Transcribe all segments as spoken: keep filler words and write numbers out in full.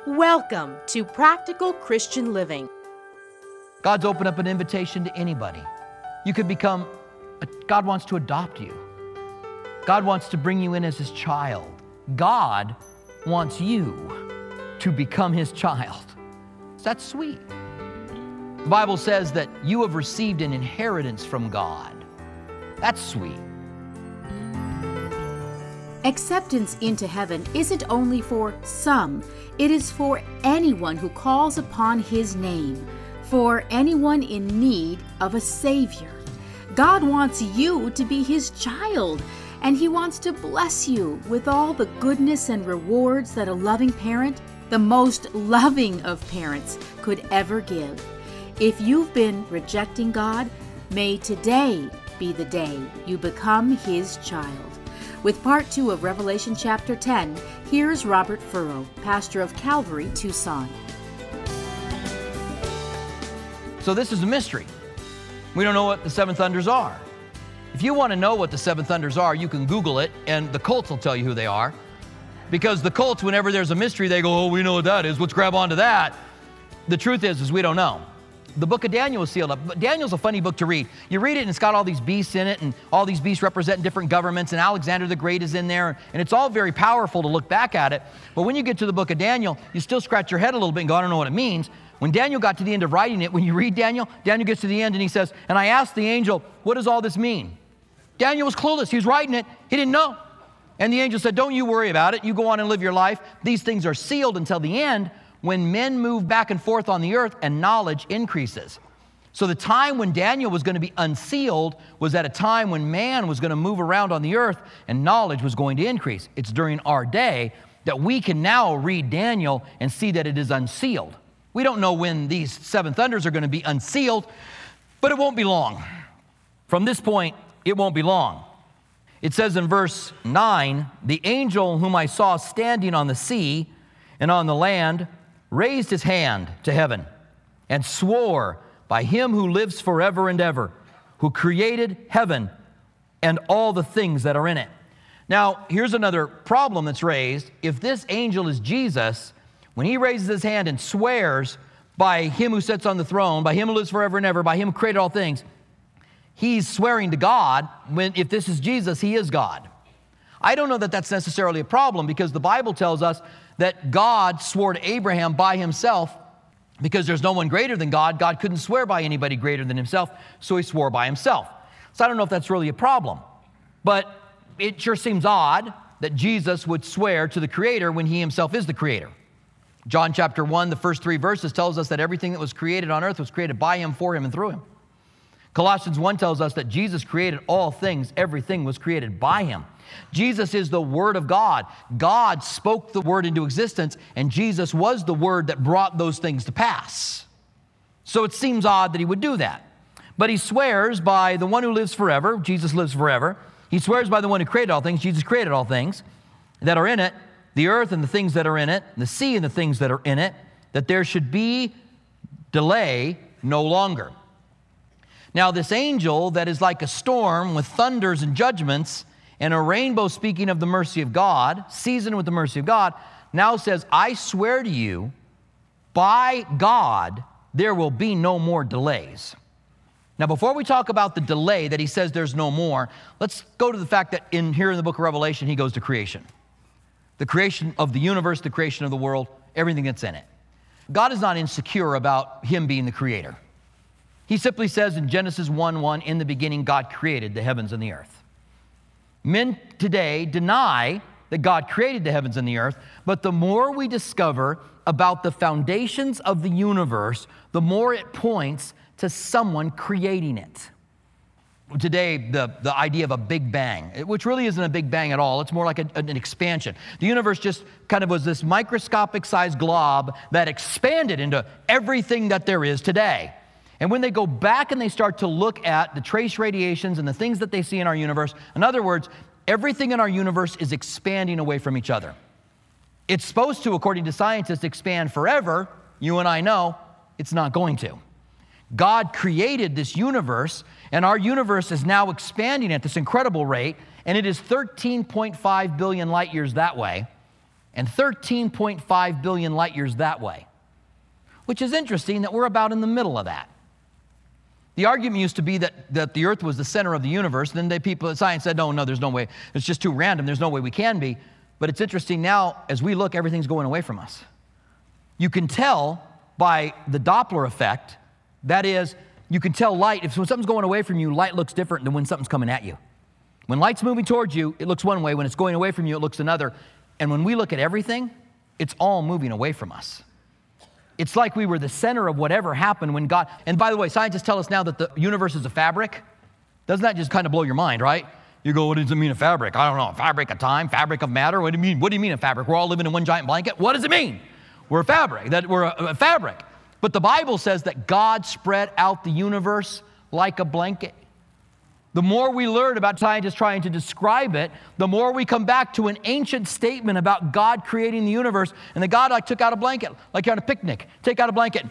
Welcome to Practical Christian Living. God's opened up an invitation to anybody. You could become, a, God wants to adopt you. God wants to bring you in as His child. God wants you to become His child. That's sweet. The Bible says that you have received an inheritance from God. That's sweet. Acceptance into heaven isn't only for some, it is for anyone who calls upon His name, for anyone in need of a Savior. God wants you to be His child, and He wants to bless you with all the goodness and rewards that a loving parent, the most loving of parents, could ever give. If you've been rejecting God, may today be the day you become His child. With part two of Revelation chapter ten, here's Robert Furrow, pastor of Calvary, Tucson. So this is a mystery. We don't know what the seven thunders are. If you want to know what the seven thunders are, you can Google it, and the cults will tell you who they are. Because the cults, whenever there's a mystery, they go, oh, we know what that is. Let's grab onto that. The truth is, is we don't know. The book of Daniel is sealed up. But Daniel's a funny book to read. You read it and it's got all these beasts in it, and all these beasts represent different governments, and Alexander the Great is in there, and it's all very powerful to look back at it. But when you get to the book of Daniel, you still scratch your head a little bit and go, I don't know what it means. When Daniel got to the end of writing it, when you read Daniel, Daniel gets to the end and he says, and I asked the angel, what does all this mean? Daniel was clueless. He was writing it. He didn't know. And the angel said, don't you worry about it. You go on and live your life. These things are sealed until the end, when men move back and forth on the earth and knowledge increases. So the time when Daniel was going to be unsealed was at a time when man was going to move around on the earth and knowledge was going to increase. It's during our day that we can now read Daniel and see that it is unsealed. We don't know when these seven thunders are going to be unsealed, but it won't be long. From this point, it won't be long. It says in verse nine, the angel whom I saw standing on the sea and on the land raised his hand to heaven and swore by Him who lives forever and ever, who created heaven and all the things that are in it. Now, here's another problem that's raised. If this angel is Jesus, when he raises his hand and swears by Him who sits on the throne, by Him who lives forever and ever, by Him who created all things, he's swearing to God. When, if this is Jesus, He is God. I don't know that that's necessarily a problem, because the Bible tells us that God swore to Abraham by Himself. Because there's no one greater than God, God couldn't swear by anybody greater than Himself, so He swore by Himself. So I don't know if that's really a problem. But it sure seems odd that Jesus would swear to the Creator when He Himself is the Creator. John chapter one, the first three verses tells us that everything that was created on earth was created by Him, for Him, and through Him. Colossians one tells us that Jesus created all things. Everything was created by Him. Jesus is the Word of God. God spoke the Word into existence, and Jesus was the Word that brought those things to pass. So it seems odd that He would do that. But He swears by the one who lives forever. Jesus lives forever. He swears by the one who created all things. Jesus created all things that are in it, the earth and the things that are in it, the sea and the things that are in it, that there should be delay no longer. Now, this angel that is like a storm with thunders and judgments and a rainbow speaking of the mercy of God, seasoned with the mercy of God, now says, I swear to you, by God, there will be no more delays. Now, before we talk about the delay that he says there's no more, let's go to the fact that in here in the book of Revelation, he goes to creation. The creation of the universe, the creation of the world, everything that's in it. God is not insecure about Him being the creator. He simply says in Genesis one one, in the beginning, God created the heavens and the earth. Men today deny that God created the heavens and the earth, but the more we discover about the foundations of the universe, the more it points to someone creating it. Today, the, the idea of a big bang, which really isn't a big bang at all. It's more like a, an expansion. The universe just kind of was this microscopic sized glob that expanded into everything that there is today. And when they go back and they start to look at the trace radiations and the things that they see in our universe, in other words, everything in our universe is expanding away from each other. It's supposed to, according to scientists, expand forever. You and I know it's not going to. God created this universe, and our universe is now expanding at this incredible rate, and it is thirteen point five billion light years that way. and thirteen point five billion light years that way, which is interesting that we're about in the middle of that. The argument used to be that, that the earth was the center of the universe. Then they, people, science said, no, no, there's no way. It's just too random. There's no way we can be. But it's interesting now, as we look, everything's going away from us. You can tell by the Doppler effect. That is, you can tell light. If when something's going away from you, light looks different than when something's coming at you. When light's moving towards you, it looks one way. When it's going away from you, it looks another. And when we look at everything, it's all moving away from us. It's like we were the center of whatever happened when God, and by the way, scientists tell us now that the universe is a fabric. Doesn't that just kind of blow your mind, right? You go, what does it mean a fabric? I don't know, a fabric of time, fabric of matter? What do you mean? What do you mean a fabric? We're all living in one giant blanket? What does it mean? We're a fabric, that we're a, a fabric. But the Bible says that God spread out the universe like a blanket. The more we learn about scientists trying to describe it, the more we come back to an ancient statement about God creating the universe, and that God like took out a blanket, like you're on a picnic, take out a blanket.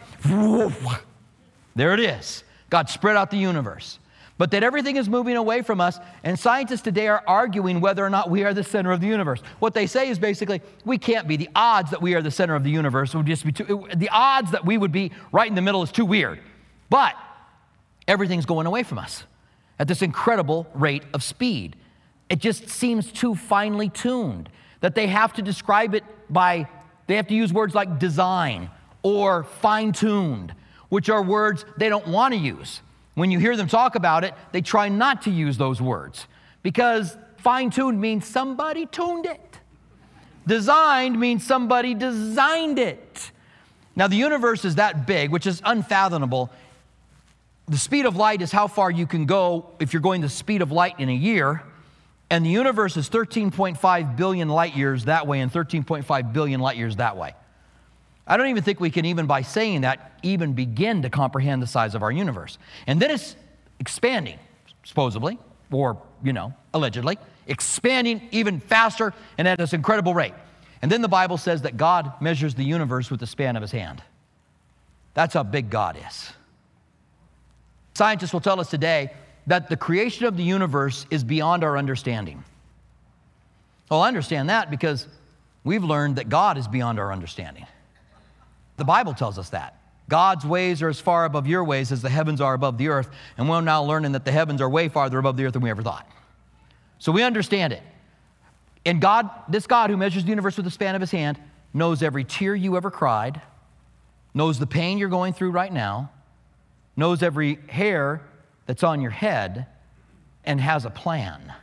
There it is. God spread out the universe. But that everything is moving away from us, and scientists today are arguing whether or not we are the center of the universe. What they say is basically, we can't be. The odds that we are the center of the universe would just be too, the odds that we would be right in the middle is too weird. But everything's going away from us at this incredible rate of speed. It just seems too finely tuned that they have to describe it by, they have to use words like design or fine-tuned, which are words they don't want to use. When you hear them talk about it, they try not to use those words because fine-tuned means somebody tuned it. Designed means somebody designed it. Now, the universe is that big, which is unfathomable. The speed of light is how far you can go if you're going the speed of light in a year. And the universe is thirteen point five billion light years that way and thirteen point five billion light years that way. I don't even think we can even by saying that even begin to comprehend the size of our universe. And then it's expanding, supposedly, or, you know, allegedly, expanding even faster and at this incredible rate. And then the Bible says that God measures the universe with the span of his hand. That's how big God is. Scientists will tell us today that the creation of the universe is beyond our understanding. Well, I understand that because we've learned that God is beyond our understanding. The Bible tells us that. God's ways are as far above your ways as the heavens are above the earth, and we're now learning that the heavens are way farther above the earth than we ever thought. So we understand it. And God, this God who measures the universe with the span of his hand, knows every tear you ever cried, knows the pain you're going through right now, knows every hair that's on your head, and has a plan.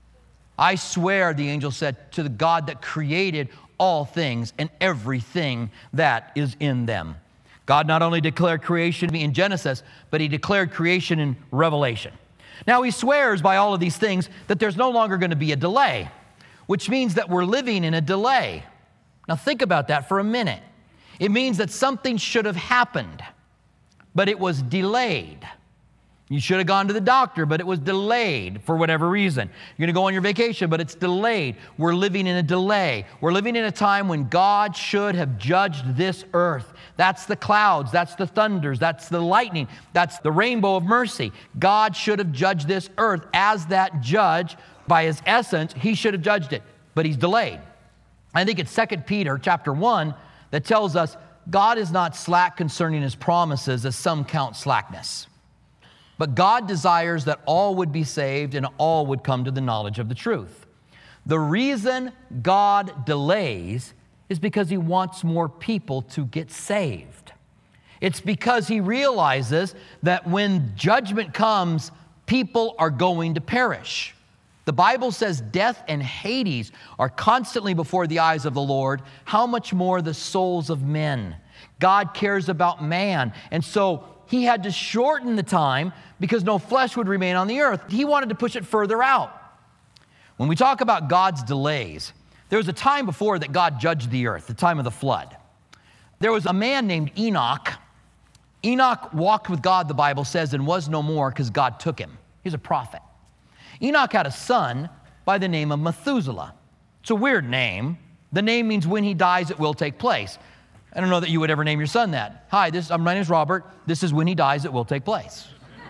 I swear, the angel said, to the God that created all things and everything that is in them. God not only declared creation in Genesis, but he declared creation in Revelation. Now he swears by all of these things that there's no longer going to be a delay, which means that we're living in a delay. Now think about that for a minute. It means that something should have happened, but it was delayed. You should have gone to the doctor, but it was delayed for whatever reason. You're going to go on your vacation, but it's delayed. We're living in a delay. We're living in a time when God should have judged this earth. That's the clouds. That's the thunders. That's the lightning. That's the rainbow of mercy. God should have judged this earth as that judge. By his essence, he should have judged it, but he's delayed. I think it's Second Peter chapter one that tells us God is not slack concerning his promises, as some count slackness. But God desires that all would be saved and all would come to the knowledge of the truth. The reason God delays is because he wants more people to get saved. It's because he realizes that when judgment comes, people are going to perish. The Bible says death and Hades are constantly before the eyes of the Lord. How much more the souls of men? God cares about man. And so he had to shorten the time because no flesh would remain on the earth. He wanted to push it further out. When we talk about God's delays, there was a time before that God judged the earth, the time of the flood. There was a man named Enoch. Enoch walked with God, the Bible says, and was no more because God took him. He's a prophet. Enoch had a son by the name of Methuselah. It's a weird name. The name means when he dies, it will take place. I don't know that you would ever name your son that. Hi, this, my name is Robert. This is when he dies, it will take place.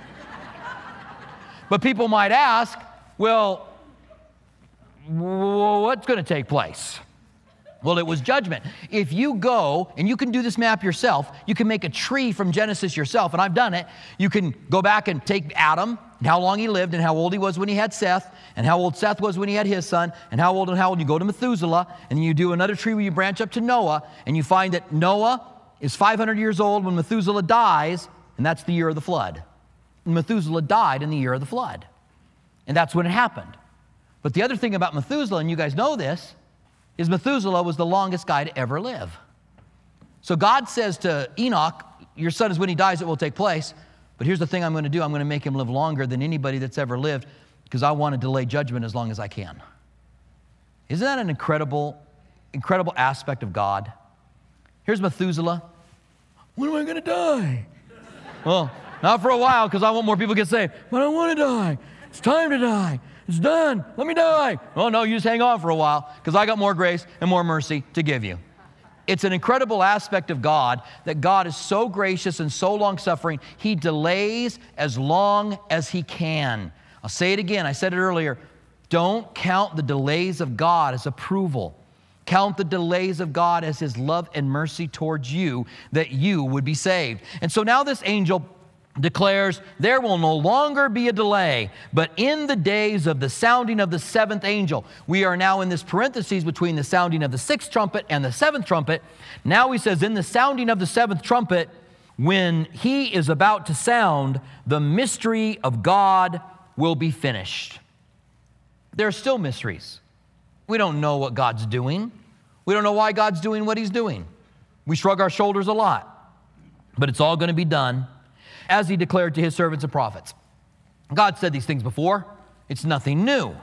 But people might ask, well, what's going to take place? Well, it was judgment. If you go, and you can do this map yourself, you can make a tree from Genesis yourself, and I've done it. You can go back and take Adam, and how long he lived, and how old he was when he had Seth, and how old Seth was when he had his son, and how old and how old. You go to Methuselah, and then you do another tree where you branch up to Noah, and you find that Noah is five hundred years old when Methuselah dies, and that's the year of the flood. And Methuselah died in the year of the flood, and that's when it happened. But the other thing about Methuselah, and you guys know this, is Methuselah was the longest guy to ever live. So God says to Enoch, your son is when he dies it will take place, but here's the thing I'm going to do. I'm going to make him live longer than anybody that's ever lived because I want to delay judgment as long as I can. Isn't that an incredible, incredible aspect of God? Here's Methuselah. When am I going to die? Well, not for a while because I want more people to get saved, but I want to die. It's time to die. It's done. Let me die. Oh, no, you just hang on for a while because I got more grace and more mercy to give you. It's an incredible aspect of God that God is so gracious and so long-suffering, He delays as long as He can. I'll say it again. I said it earlier. Don't count the delays of God as approval. Count the delays of God as His love and mercy towards you that you would be saved. And so now this angel declares, there will no longer be a delay, but in the days of the sounding of the seventh angel. We are now in this parentheses between the sounding of the sixth trumpet and the seventh trumpet. Now he says, in the sounding of the seventh trumpet, when he is about to sound, the mystery of God will be finished. There are still mysteries. We don't know what God's doing. We don't know why God's doing what He's doing. We shrug our shoulders a lot, but it's all going to be done as He declared to His servants and prophets. God said these things before. It's nothing new.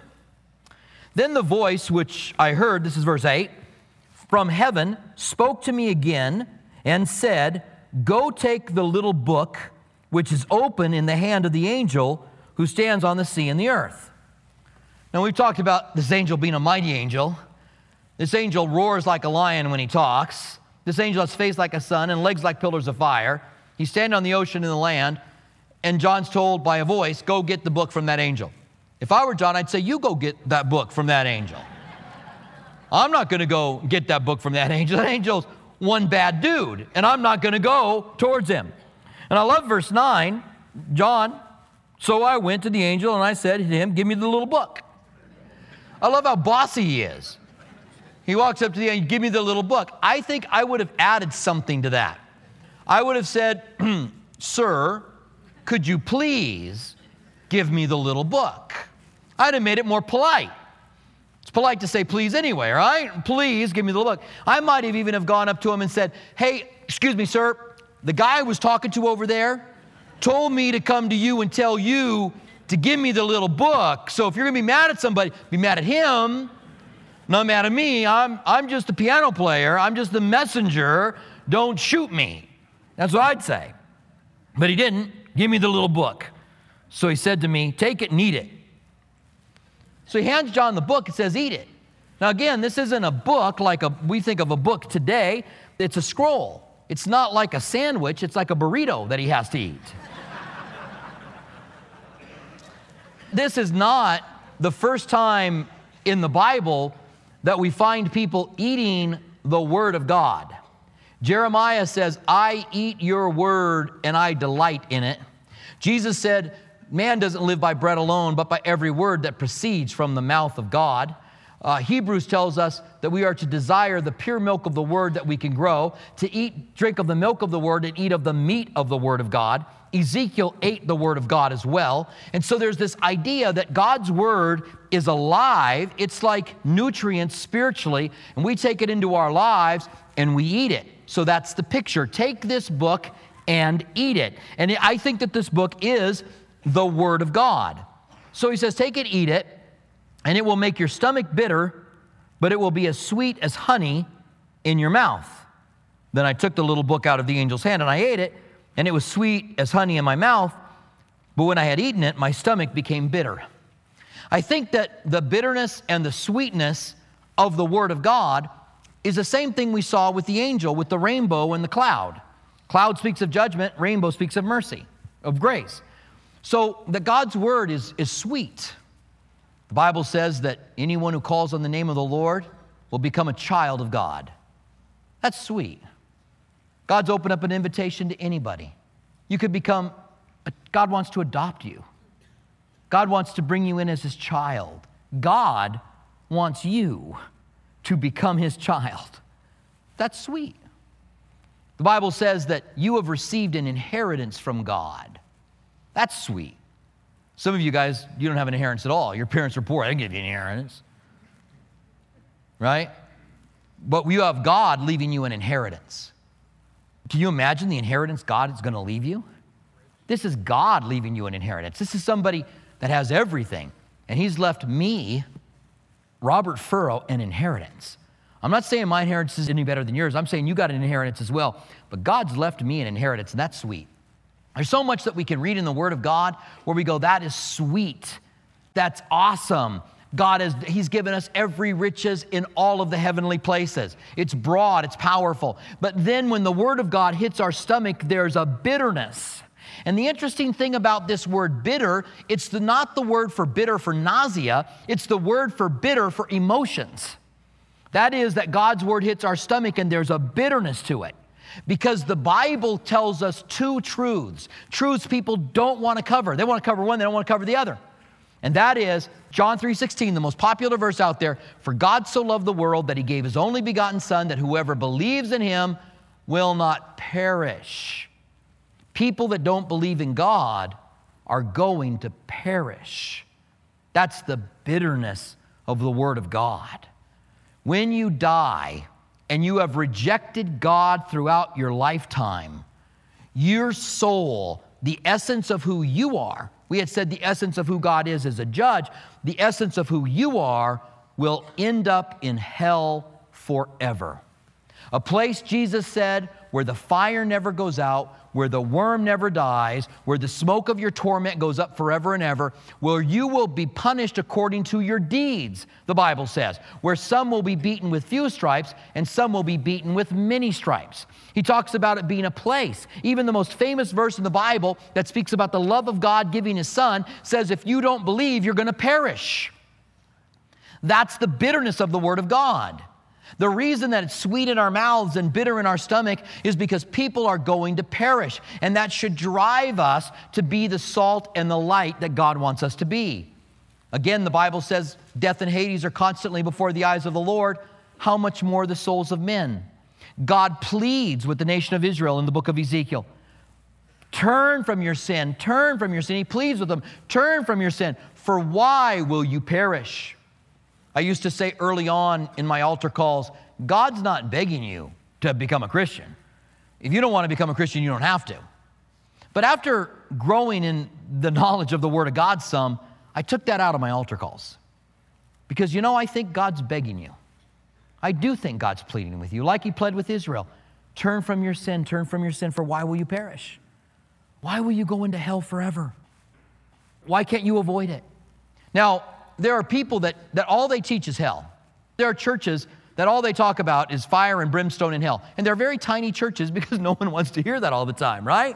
Then the voice which I heard, this is verse eight, from heaven spoke to me again and said, go take the little book which is open in the hand of the angel who stands on the sea and the earth. Now we've talked about this angel being a mighty angel. This angel roars like a lion when he talks. This angel has face like a sun and legs like pillars of fire. He's standing on the ocean and the land, and John's told by a voice, go get the book from that angel. If I were John, I'd say, you go get that book from that angel. I'm not going to go get that book from that angel. That angel's one bad dude, and I'm not going to go towards him. And I love verse nine, John, so I went to the angel and I said to him, give me the little book. I love how bossy he is. He walks up to the angel, give me the little book. I think I would have added something to that. I would have said, sir, could you please give me the little book? I'd have made it more polite. It's polite to say please anyway, right? Please give me the little book. I might have even have gone up to him and said, hey, excuse me, sir, the guy I was talking to over there told me to come to you and tell you to give me the little book. So if you're going to be mad at somebody, be mad at him, not mad at me. I'm, I'm just a piano player. I'm just the messenger. Don't shoot me. That's what I'd say. But he didn't. Give me the little book. So he said to me, take it and eat it. So he hands John the book. It says, eat it. Now again, this isn't a book like a, we think of a book today. It's a scroll. It's not like a sandwich. It's like a burrito that he has to eat. This is not the first time in the Bible that we find people eating the Word of God. Jeremiah says, I eat your word and I delight in it. Jesus said, man doesn't live by bread alone, but by every word that proceeds from the mouth of God. Uh, Hebrews tells us that we are to desire the pure milk of the word that we can grow, to eat, drink of the milk of the word and eat of the meat of the word of God. Ezekiel ate the word of God as well. And so there's this idea that God's word is alive. It's like nutrients spiritually, and we take it into our lives and we eat it. So that's the picture. Take this book and eat it. And I think that this book is the Word of God. So he says, take it, eat it, and it will make your stomach bitter, but it will be as sweet as honey in your mouth. Then I took the little book out of the angel's hand and I ate it, and it was sweet as honey in my mouth, but when I had eaten it, my stomach became bitter. I think that the bitterness and the sweetness of the Word of God is the same thing we saw with the angel, with the rainbow and the cloud. Cloud speaks of judgment, rainbow speaks of mercy, of grace. So that God's word is, is sweet. The Bible says that anyone who calls on the name of the Lord will become a child of God. That's sweet. God's opened up an invitation to anybody. You could become, a, God wants to adopt you. God wants to bring you in as his child. God wants you to become his child. That's sweet. The Bible says that you have received an inheritance from God. That's sweet. Some of you guys, you don't have an inheritance at all. Your parents are poor. They didn't give you an inheritance. Right? But you have God leaving you an inheritance. Can you imagine the inheritance God is going to leave you? This is God leaving you an inheritance. This is somebody that has everything. And he's left me, Robert Furrow, an inheritance. I'm not saying my inheritance is any better than yours. I'm saying you got an inheritance as well. But God's left me an inheritance, and that's sweet. There's so much that we can read in the Word of God where we go, that is sweet. That's awesome. God has, he's given us every riches in all of the heavenly places. It's broad, it's powerful. But then when the Word of God hits our stomach, there's a bitterness. And the interesting thing about this word bitter, it's the, not the word for bitter for nausea, it's the word for bitter for emotions. That is that God's Word hits our stomach and there's a bitterness to it. Because the Bible tells us two truths. Truths people don't want to cover. They want to cover one, they don't want to cover the other. And that is John three sixteen, the most popular verse out there. For God so loved the world that he gave his only begotten Son, that whoever believes in him will not perish. People that don't believe in God are going to perish. That's the bitterness of the Word of God. When you die and you have rejected God throughout your lifetime, your soul, the essence of who you are, we had said the essence of who God is as a judge, the essence of who you are will end up in hell forever. A place, Jesus said, where the fire never goes out, where the worm never dies, where the smoke of your torment goes up forever and ever, where you will be punished according to your deeds, the Bible says, where some will be beaten with few stripes and some will be beaten with many stripes. He talks about it being a place. Even the most famous verse in the Bible that speaks about the love of God giving his Son says, if you don't believe, you're going to perish. That's the bitterness of the Word of God. The reason that it's sweet in our mouths and bitter in our stomach is because people are going to perish. And that should drive us to be the salt and the light that God wants us to be. Again, the Bible says death and Hades are constantly before the eyes of the Lord. How much more the souls of men? God pleads with the nation of Israel in the book of Ezekiel. Turn from your sin. Turn from your sin. He pleads with them. Turn from your sin. For why will you perish? I used to say early on in my altar calls, God's not begging you to become a Christian. If you don't want to become a Christian, you don't have to. But after growing in the knowledge of the Word of God some, I took that out of my altar calls. Because, you know, I think God's begging you. I do think God's pleading with you, like he pled with Israel. Turn from your sin, turn from your sin, for why will you perish? Why will you go into hell forever? Why can't you avoid it? Now, there are people that, that all they teach is hell. There are churches that all they talk about is fire and brimstone and hell. And they're very tiny churches because no one wants to hear that all the time, right?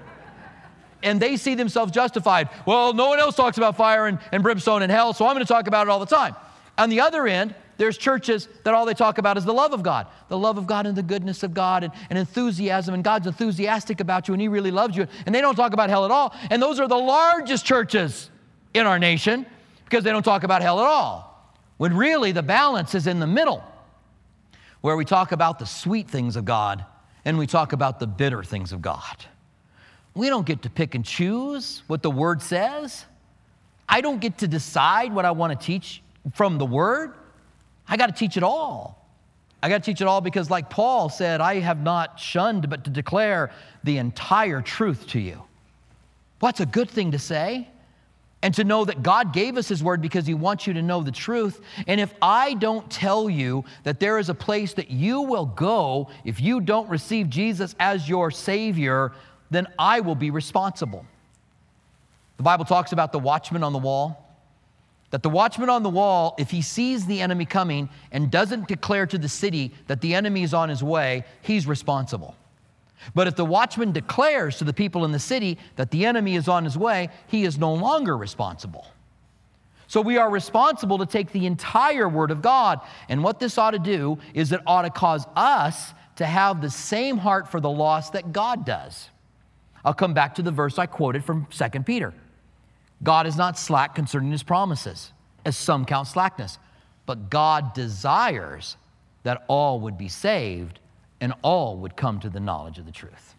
And they see themselves justified. Well, no one else talks about fire and, and brimstone and hell, so I'm going to talk about it all the time. On the other end, there's churches that all they talk about is the love of God. The love of God and the goodness of God and, and enthusiasm, and God's enthusiastic about you and he really loves you. And they don't talk about hell at all. And those are the largest churches in our nation, because they don't talk about hell at all. When really the balance is in the middle, where we talk about the sweet things of God and we talk about the bitter things of God. We don't get to pick and choose what the Word says. I don't get to decide what I want to teach from the Word. I got to teach it all. I got to teach it all because, like Paul said, I have not shunned but to declare the entire truth to you. Well, that's a good thing to say. And to know that God gave us his word because he wants you to know the truth. And if I don't tell you that there is a place that you will go if you don't receive Jesus as your Savior, then I will be responsible. The Bible talks about the watchman on the wall. That the watchman on the wall, if he sees the enemy coming and doesn't declare to the city that the enemy is on his way, he's responsible. But if the watchman declares to the people in the city that the enemy is on his way, he is no longer responsible. So we are responsible to take the entire Word of God. And what this ought to do is it ought to cause us to have the same heart for the lost that God does. I'll come back to the verse I quoted from Second Peter. God is not slack concerning His promises, as some count slackness, but God desires that all would be saved and all would come to the knowledge of the truth.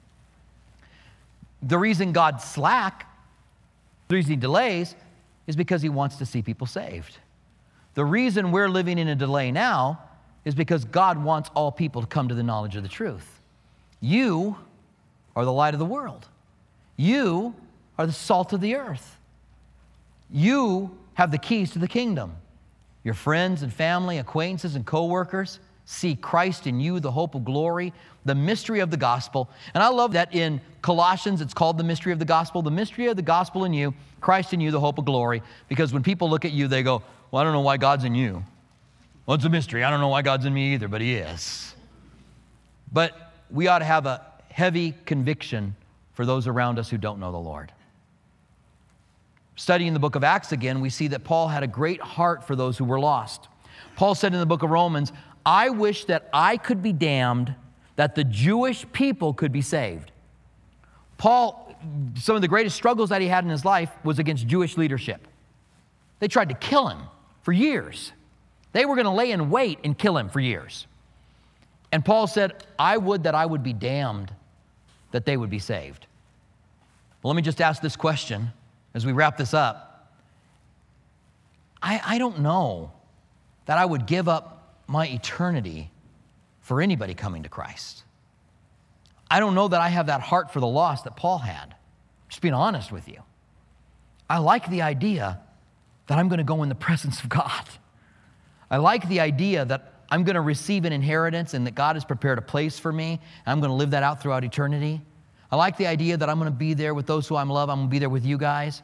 The reason God's slack, the reason He delays, is because He wants to see people saved. The reason we're living in a delay now is because God wants all people to come to the knowledge of the truth. You are the light of the world. You are the salt of the earth. You have the keys to the kingdom. Your friends and family, acquaintances and co-workers see Christ in you, the hope of glory, the mystery of the gospel. And I love that in Colossians, it's called the mystery of the gospel. The mystery of the gospel in you, Christ in you, the hope of glory. Because when people look at you, they go, well, I don't know why God's in you. Well, it's a mystery. I don't know why God's in me either, but He is. But we ought to have a heavy conviction for those around us who don't know the Lord. Studying the book of Acts again, we see that Paul had a great heart for those who were lost. Paul said in the book of Romans, I wish that I could be damned, that the Jewish people could be saved. Paul, some of the greatest struggles that he had in his life was against Jewish leadership. They tried to kill him for years. They were going to lay in wait and kill him for years. And Paul said, I would that I would be damned, that they would be saved. Well, let me just ask this question as we wrap this up. I, I don't know that I would give up my eternity for anybody coming to Christ. I don't know that I have that heart for the lost that Paul had. Just being honest with you. I like the idea that I'm going to go in the presence of God. I like the idea that I'm going to receive an inheritance and that God has prepared a place for me, and I'm going to live that out throughout eternity. I like the idea that I'm going to be there with those who I love. I'm going to be there with you guys.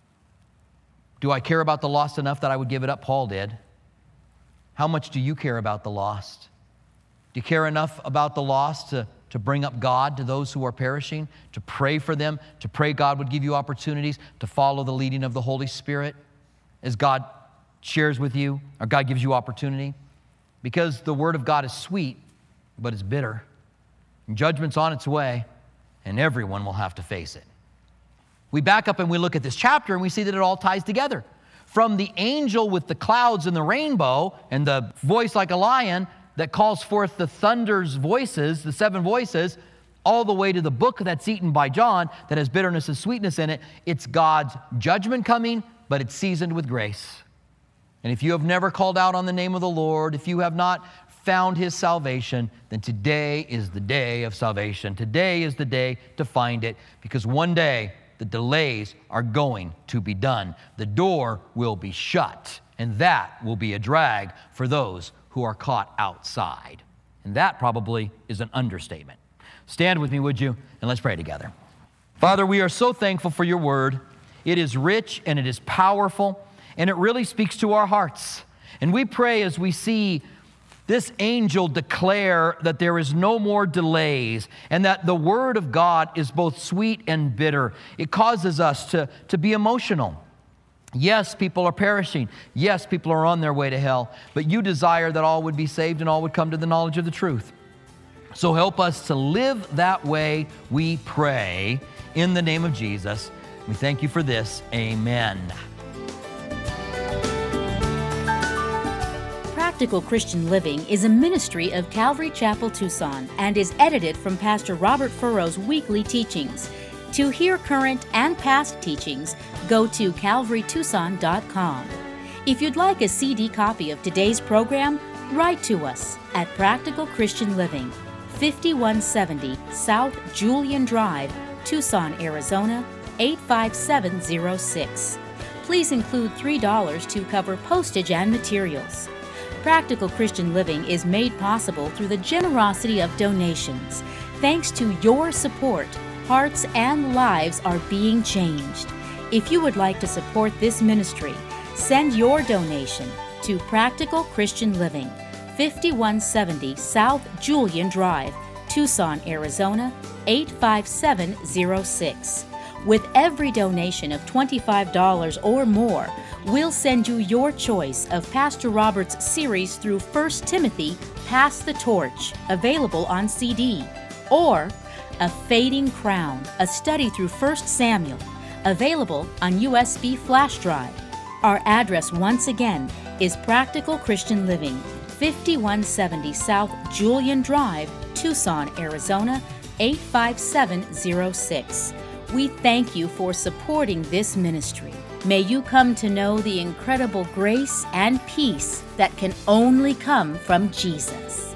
Do I care about the lost enough that I would give it up? Paul did. How much do you care about the lost? Do you care enough about the lost to, to bring up God to those who are perishing, to pray for them, to pray God would give you opportunities to follow the leading of the Holy Spirit as God shares with you, or God gives you opportunity? Because the Word of God is sweet, but it's bitter. And judgment's on its way, and everyone will have to face it. We back up and we look at this chapter and we see that it all ties together. From the angel with the clouds and the rainbow and the voice like a lion that calls forth the thunder's voices, the seven voices, all the way to the book that's eaten by John that has bitterness and sweetness in it. It's God's judgment coming, but it's seasoned with grace. And if you have never called out on the name of the Lord, if you have not found His salvation, then today is the day of salvation. Today is the day to find it, because one day the delays are going to be done. The door will be shut, and that will be a drag for those who are caught outside. And that probably is an understatement. Stand with me, would you? And let's pray together. Father, we are so thankful for your word. It is rich and it is powerful, and it really speaks to our hearts. And we pray as we see this angel declare that there is no more delays and that the word of God is both sweet and bitter. It causes us to, to be emotional. Yes, people are perishing. Yes, people are on their way to hell. But you desire that all would be saved and all would come to the knowledge of the truth. So help us to live that way, we pray, in the name of Jesus. We thank you for this. Amen. Practical Christian Living is a ministry of Calvary Chapel, Tucson, and is edited from Pastor Robert Furrow's weekly teachings. To hear current and past teachings, go to calvary tucson dot com. If you'd like a C D copy of today's program, write to us at Practical Christian Living, fifty-one seventy South Julian Drive, Tucson, Arizona, eight five seven zero six. Please include three dollars to cover postage and materials. Practical Christian Living is made possible through the generosity of donations. Thanks to your support, hearts and lives are being changed. If you would like to support this ministry, send your donation to Practical Christian Living, fifty-one seventy South Julian Drive, Tucson, Arizona, eight five seven zero six. With every donation of twenty-five dollars or more, we'll send you your choice of Pastor Robert's series through First Timothy, Pass the Torch, available on C D, or A Fading Crown, a study through First Samuel, available on U S B flash drive. Our address once again is Practical Christian Living, fifty-one seventy South Julian Drive, Tucson, Arizona, eight five seven zero six. We thank you for supporting this ministry. May you come to know the incredible grace and peace that can only come from Jesus.